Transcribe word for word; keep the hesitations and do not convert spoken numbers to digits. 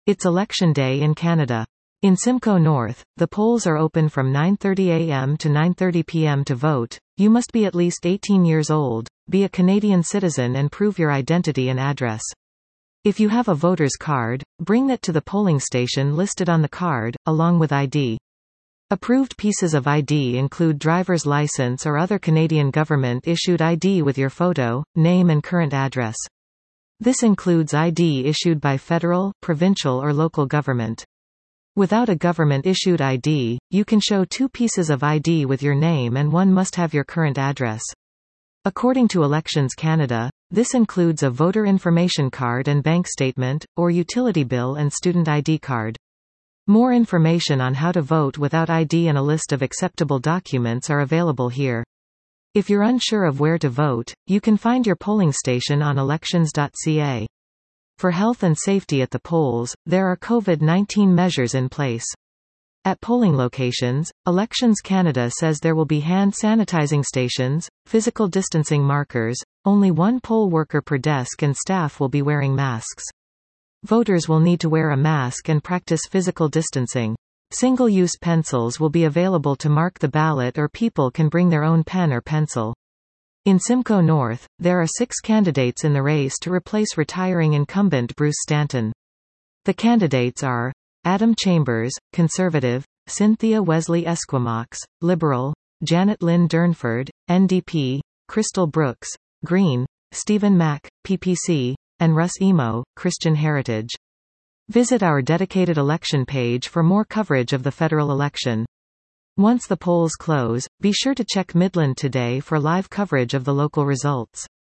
It's election day in Canada. In Simcoe North, the polls are open from nine thirty a m to nine thirty p m to vote. You must be at least eighteen years old, be a Canadian citizen and prove your identity and address. If you have a voter's card, bring that to the polling station listed on the card, along with I D. Approved pieces of I D include driver's license or other Canadian government-issued I D with your photo, name and current address. This includes I D issued by federal, provincial or local government. Without a government-issued I D, you can show two pieces of I D with your name and one must have your current address. According to Elections Canada, this includes a voter information card and bank statement, or utility bill and student I D card. More information on how to vote without I D and a list of acceptable documents are available here. If you're unsure of where to vote, you can find your polling station on elections dot c a. For health and safety at the polls, there are COVID nineteen measures in place. At polling locations, Elections Canada says there will be hand sanitizing stations, physical distancing markers, only one poll worker per desk and staff will be wearing masks. Voters will need to wear a mask and practice physical distancing. Single-use pencils will be available to mark the ballot or people can bring their own pen or pencil. In Simcoe North, there are six candidates in the race to replace retiring incumbent Bruce Stanton. The candidates are Adam Chambers, Conservative, Cynthia Wesley Esquimaux, Liberal, Janet Lynn Durnford, N D P, Crystal Brooks, Green, Stephen Mack, P P C, and Russ Emo, Christian Heritage. Visit our dedicated election page for more coverage of the federal election. Once the polls close, be sure to check Midland Today for live coverage of the local results.